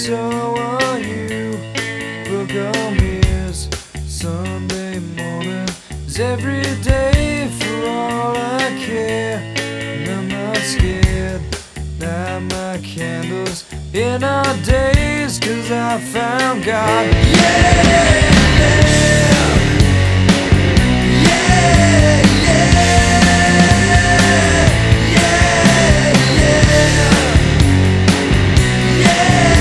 so are you. Book of mirrors, Sunday morning is every day for all I care. And I'm not scared, light my candles in our days, 'cause I found God. Yeah!